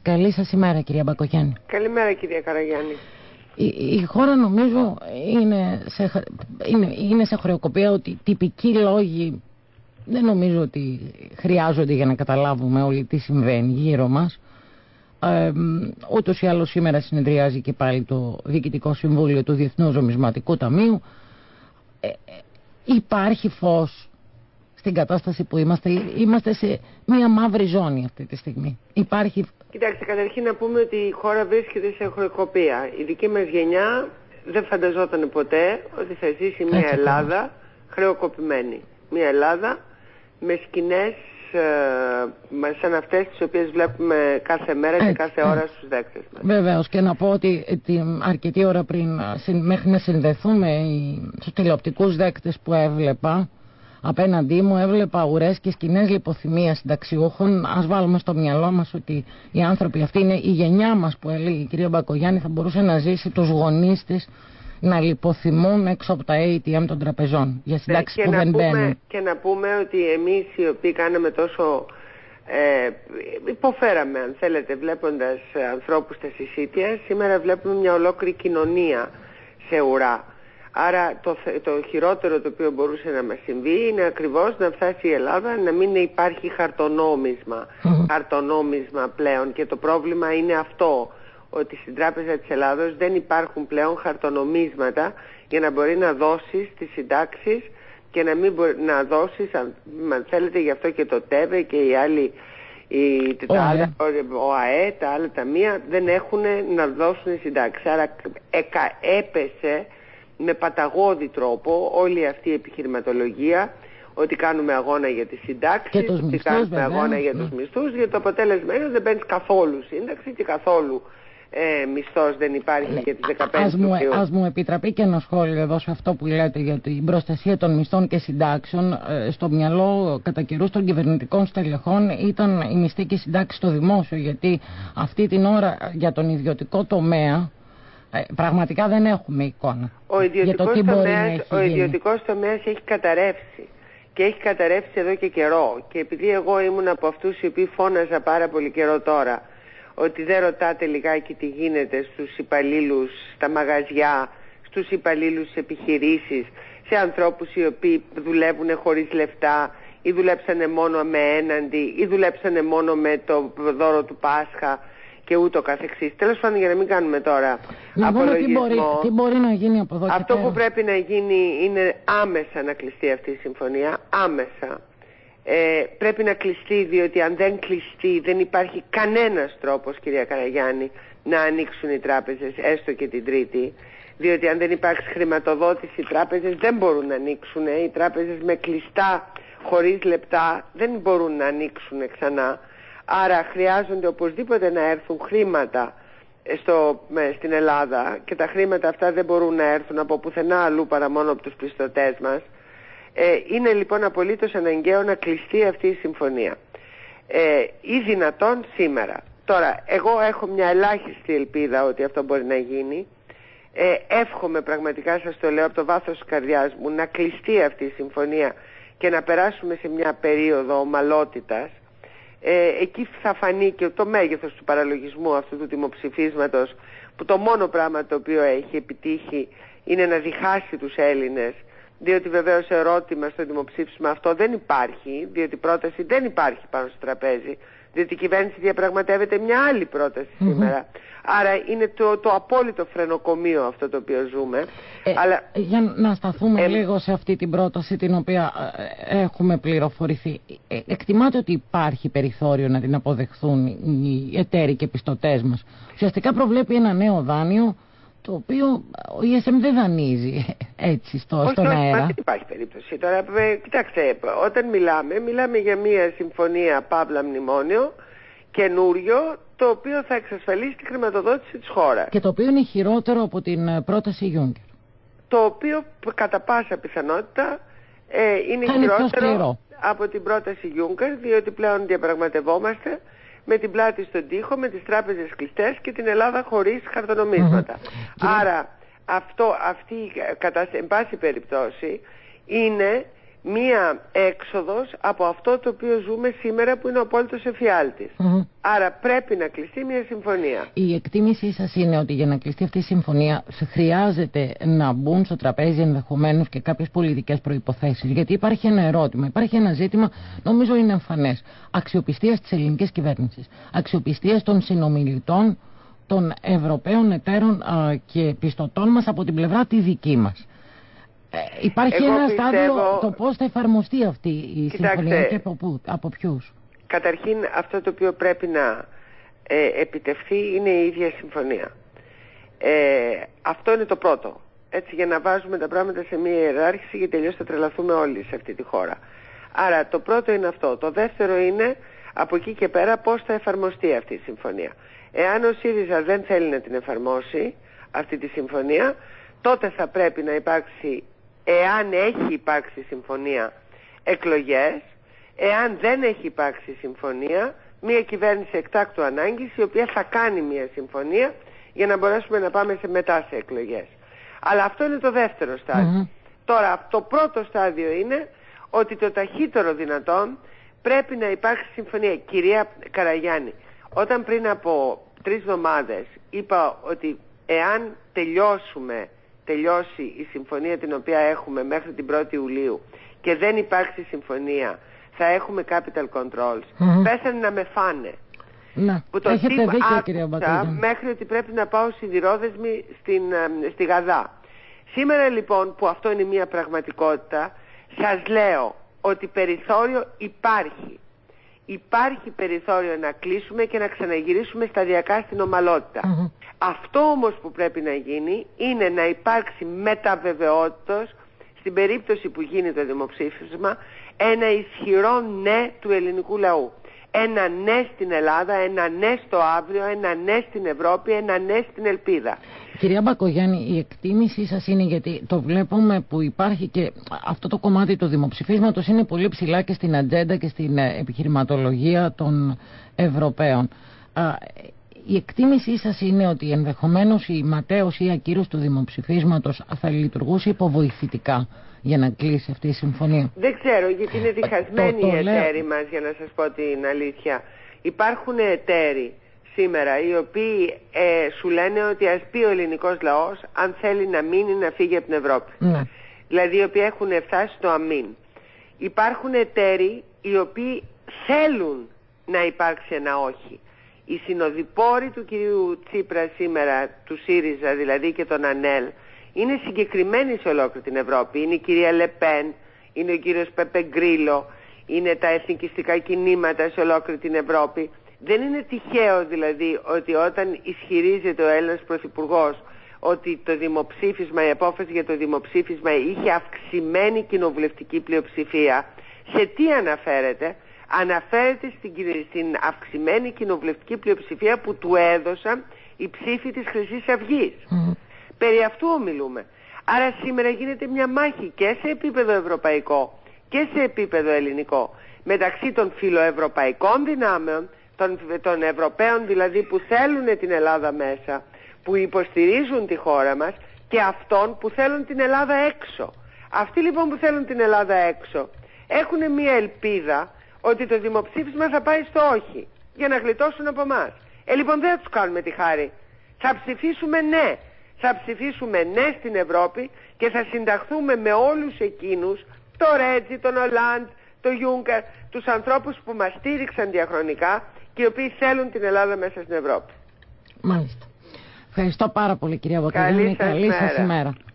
Καλή σας ημέρα, κυρία Μπακογιάννη. Καλημέρα, κυρία Καραγιάννη. Η χώρα νομίζω είναι σε χρεοκοπία, ότι τυπικοί λόγοι δεν νομίζω ότι χρειάζονται για να καταλάβουμε όλοι τι συμβαίνει γύρω μας. Ούτως ή άλλως σήμερα συνεδριάζει και πάλι το Διοικητικό Συμβούλιο του Διεθνούς Νομισματικού Ταμείου. Υπάρχει φως στην κατάσταση που είμαστε σε μια μαύρη ζώνη αυτή τη στιγμή. Κοιτάξτε, καταρχήν να πούμε ότι η χώρα βρίσκεται σε χρεοκοπία. Η δική μας γενιά δεν φανταζόταν ποτέ ότι θα ζήσει μια Ελλάδα χρεοκοπημένη. Μια Ελλάδα με σκηνές σαν αυτές τις οποίες βλέπουμε κάθε μέρα και κάθε ώρα στους δέκτες μας. Βεβαίως, και να πω ότι αρκετή ώρα πριν, μέχρι να συνδεθούμε στους τηλεοπτικούς δέκτες που έβλεπα, απέναντί μου έβλεπα ουρές και σκηνές λιποθυμίας συνταξιούχων. Ας βάλουμε στο μυαλό μας ότι οι άνθρωποι αυτοί είναι η γενιά μας, που έλεγε η κυρία Μπακογιάννη, θα μπορούσε να ζήσει τους γονείς της να λιποθυμούν έξω από τα ATM των τραπεζών για συντάξεις που δεν μπαίνουν. Και να πούμε ότι εμείς οι οποίοι κάναμε τόσο υποφέραμε, αν θέλετε, βλέποντας ανθρώπους στα συσίτια, σήμερα βλέπουμε μια ολόκληρη κοινωνία σε ουρά. Άρα το χειρότερο το οποίο μπορούσε να μας συμβεί είναι ακριβώς να φτάσει η Ελλάδα να μην υπάρχει χαρτονόμισμα πλέον, και το πρόβλημα είναι αυτό, ότι στην Τράπεζα της Ελλάδος δεν υπάρχουν πλέον χαρτονομίσματα για να μπορεί να δώσεις τις συντάξεις και να μην μπορεί να δώσεις, αν θέλετε, γι' αυτό και το ΤΕΒΕ και οι άλλοι, ο ΑΕ, τα άλλα ταμεία δεν έχουν να δώσουν συντάξεις. Άρα έπεσε με παταγώδη τρόπο όλη αυτή η επιχειρηματολογία ότι κάνουμε αγώνα για τις συντάξεις, ότι κάνουμε αγώνα για τους μισθούς, γιατί το αποτέλεσμα είναι ότι δεν παίρνεις καθόλου σύνταξη και καθόλου μισθός δεν υπάρχει για τις 15 Μαΐου. Ας μου επιτραπεί και ένα σχόλιο εδώ σε αυτό που λέτε για την προστασία των μισθών και συντάξεων. Στο μυαλό κατά καιρούς των κυβερνητικών στελεχών ήταν η μισθή και η συντάξη στο δημόσιο, γιατί αυτή την ώρα για τον ιδιωτικό τομέα πραγματικά δεν έχουμε εικόνα. Ο ιδιωτικός τομέας έχει καταρρεύσει, και έχει καταρρεύσει εδώ και καιρό, και επειδή εγώ ήμουν από αυτούς οι οποίοι φώναζα πάρα πολύ καιρό τώρα ότι δεν ρωτάτε λιγάκι τι γίνεται στους υπαλλήλους στα μαγαζιά, στους υπαλλήλους στις επιχειρήσεις, σε ανθρώπους οι οποίοι δουλεύουν χωρίς λεφτά ή δουλέψανε μόνο με έναντι ή δουλέψανε μόνο με το δώρο του Πάσχα και ούτω καθεξής. Τέλος πάντων, για να μην κάνουμε τώρα απολογισμό, τι μπορεί να γίνει από εδώ και αυτό πέρα. που πρέπει να γίνει είναι άμεσα να κλειστεί αυτή η συμφωνία, άμεσα. Πρέπει να κλειστεί, διότι αν δεν κλειστεί δεν υπάρχει κανένας τρόπος, κυρία Καραγιάννη, να ανοίξουν οι τράπεζες, έστω και την Τρίτη, διότι αν δεν υπάρξει χρηματοδότηση οι τράπεζες δεν μπορούν να ανοίξουν. Οι τράπεζες με κλειστά, χωρίς λεπτά, δεν μπορούν να ανοίξουν ξανά. Άρα χρειάζονται οπωσδήποτε να έρθουν χρήματα στην Ελλάδα, και τα χρήματα αυτά δεν μπορούν να έρθουν από πουθενά αλλού παρά μόνο από τους πιστωτές μας. Είναι λοιπόν απολύτως αναγκαίο να κλειστεί αυτή η συμφωνία ή δυνατόν σήμερα. Τώρα, εγώ έχω μια ελάχιστη ελπίδα ότι αυτό μπορεί να γίνει. Εύχομαι, πραγματικά σας το λέω από το βάθος της καρδιάς μου, να κλειστεί αυτή η συμφωνία και να περάσουμε σε μια περίοδο ομαλότητας. Εκεί θα φανεί και το μέγεθος του παραλογισμού αυτού του δημοψηφίσματος, που το μόνο πράγμα το οποίο έχει επιτύχει είναι να διχάσει τους Έλληνες, διότι βεβαίως ερώτημα στο δημοψήφισμα αυτό δεν υπάρχει, διότι πρόταση δεν υπάρχει πάνω στο τραπέζι, διότι η κυβέρνηση διαπραγματεύεται μια άλλη πρόταση σήμερα. Άρα είναι το απόλυτο φρενοκομείο αυτό το οποίο ζούμε. Αλλά για να σταθούμε λίγο σε αυτή την πρόταση την οποία έχουμε πληροφορηθεί. Εκτιμάτε ότι υπάρχει περιθώριο να την αποδεχθούν οι εταίροι και πιστωτές μας? Ουσιαστικά προβλέπει ένα νέο δάνειο, το οποίο ο ESM δεν δανείζει έτσι στον αέρα. Δεν υπάρχει περίπτωση. Τώρα, κοιτάξτε, όταν μιλάμε για μια συμφωνία παύλα μνημόνιο καινούριο, το οποίο θα εξασφαλίσει τη χρηματοδότηση της χώρας. Και το οποίο είναι χειρότερο από την πρόταση Juncker. Το οποίο κατά πάσα πιθανότητα είναι χειρότερο από την πρόταση Juncker, διότι πλέον διαπραγματευόμαστε με την πλάτη στον τοίχο, με τις τράπεζες κλειστές και την Ελλάδα χωρίς χαρτονομίσματα. Άρα αυτή η κατάσταση, εν πάση περιπτώσει, είναι μία έξοδος από αυτό το οποίο ζούμε σήμερα, που είναι ο απόλυτος εφιάλτης. Άρα πρέπει να κλειστεί μια συμφωνία. Η εκτίμησή σας είναι ότι για να κλειστεί αυτή η συμφωνία χρειάζεται να μπουν στο τραπέζι ενδεχομένως και κάποιες πολιτικές προϋποθέσεις? Γιατί υπάρχει ένα ερώτημα, υπάρχει ένα ζήτημα, νομίζω είναι εμφανές, αξιοπιστίας της ελληνικής κυβέρνησης, αξιοπιστίας των συνομιλητών, των Ευρωπαίων εταίρων και πιστωτών μας από την πλευρά τη δική μας. Υπάρχει ένα στάδιο το πώς θα εφαρμοστεί αυτή η συμφωνία και από ποιους. Καταρχήν αυτό το οποίο πρέπει να επιτευχθεί είναι η ίδια συμφωνία. Αυτό είναι το πρώτο. Έτσι, για να βάζουμε τα πράγματα σε μια ιεράρχηση, γιατί τελείως θα τρελαθούμε όλοι σε αυτή τη χώρα. Άρα το πρώτο είναι αυτό. Το δεύτερο είναι από εκεί και πέρα πώς θα εφαρμοστεί αυτή η συμφωνία. Εάν ο ΣΥΡΙΖΑ δεν θέλει να την εφαρμόσει αυτή τη συμφωνία, τότε θα πρέπει να υπάρξει, εάν έχει υπάρξει συμφωνία, εκλογές. Εάν δεν έχει υπάρξει συμφωνία, μια κυβέρνηση εκτάκτου ανάγκης, η οποία θα κάνει μια συμφωνία για να μπορέσουμε να πάμε μετά σε εκλογές. Αλλά αυτό είναι το δεύτερο στάδιο. Τώρα, το πρώτο στάδιο είναι ότι το ταχύτερο δυνατόν πρέπει να υπάρξει συμφωνία. Κυρία Καραγιάννη, όταν πριν από 3 εβδομάδες είπα ότι εάν τελειώσει η συμφωνία την οποία έχουμε μέχρι την 1η Ιουλίου και δεν υπάρξει συμφωνία, θα έχουμε capital controls, πέσανε να με φάνε. Που το έχετε δίκιο, κυρία Μπακογιάννη, μέχρι ότι πρέπει να πάω σιδηρόδεσμη στη Γαδά. Σήμερα λοιπόν, που αυτό είναι μια πραγματικότητα, σας λέω ότι περιθώριο υπάρχει. Υπάρχει περιθώριο να κλείσουμε και να ξαναγυρίσουμε σταδιακά στην ομαλότητα. Αυτό όμως που πρέπει να γίνει είναι να υπάρξει μεταβεβαιότητος, στην περίπτωση που γίνει το δημοψήφισμα, ένα ισχυρό ναι του ελληνικού λαού. Ένα ναι στην Ελλάδα, ένα ναι στο αύριο, ένα ναι στην Ευρώπη, ένα ναι στην ελπίδα. Κυρία Μπακογιάννη, η εκτίμησή σας είναι, γιατί το βλέπουμε που υπάρχει και αυτό το κομμάτι του δημοψηφίσματος είναι πολύ ψηλά και στην ατζέντα και στην επιχειρηματολογία των Ευρωπαίων. Η εκτίμησή σας είναι ότι ενδεχομένως η ματέωση ή ακύρωση του δημοψηφίσματος θα λειτουργούσε υποβοηθητικά για να κλείσει αυτή η συμφωνία? Δεν ξέρω, γιατί είναι διχασμένοι οι εταίροι μας, για να σας πω την αλήθεια. Υπάρχουν εταίροι σήμερα οι οποίοι σου λένε ότι ας πει ο ελληνικός λαός αν θέλει να μείνει, να φύγει από την Ευρώπη. Δηλαδή οι οποίοι έχουν φτάσει στο αμήν. Υπάρχουν εταίροι οι οποίοι θέλουν να υπάρξει ένα όχι. Οι συνοδοιπόροι του κυρίου Τσίπρα σήμερα, του ΣΥΡΙΖΑ δηλαδή και των ΑΝΕΛ, είναι συγκεκριμένοι σε ολόκληρη την Ευρώπη. Είναι η κυρία Λεπέν, είναι ο κύριος Πέπε Γκρίλο, είναι τα εθνικιστικά κινήματα σε ολόκληρη την Ευρώπη. Δεν είναι τυχαίο δηλαδή ότι όταν ισχυρίζεται ο Έλληνας Πρωθυπουργός ότι το δημοψήφισμα, η απόφαση για το δημοψήφισμα είχε αυξημένη κοινοβουλευτική πλειοψηφία, σε τι αναφέρεται? Αναφέρεται στην αυξημένη κοινοβουλευτική πλειοψηφία που του έδωσαν οι ψήφοι της Χρυσής Αυγής. Περί αυτού ομιλούμε. Άρα σήμερα γίνεται μια μάχη και σε επίπεδο ευρωπαϊκό και σε επίπεδο ελληνικό μεταξύ των φιλοευρωπαϊκών δυνάμεων, των Ευρωπαίων δηλαδή που θέλουν την Ελλάδα μέσα, που υποστηρίζουν τη χώρα μας, και αυτών που θέλουν την Ελλάδα έξω. Αυτοί λοιπόν που θέλουν την Ελλάδα έξω έχουν μια ελπίδα ότι το δημοψήφισμα θα πάει στο όχι για να γλιτώσουν από εμάς. Λοιπόν δεν θα τους κάνουμε τη χάρη. Θα ψηφίσουμε ναι. Θα ψηφίσουμε ναι στην Ευρώπη και θα συνταχθούμε με όλους εκείνους, το Ρέτζι, τον Ολάντ, τον Γιούγκερ, τους ανθρώπους που μας στήριξαν διαχρονικά και οι οποίοι θέλουν την Ελλάδα μέσα στην Ευρώπη. Μάλιστα. Ευχαριστώ πάρα πολύ, κυρία Μπακογιάννη. Καλή σας ημέρα.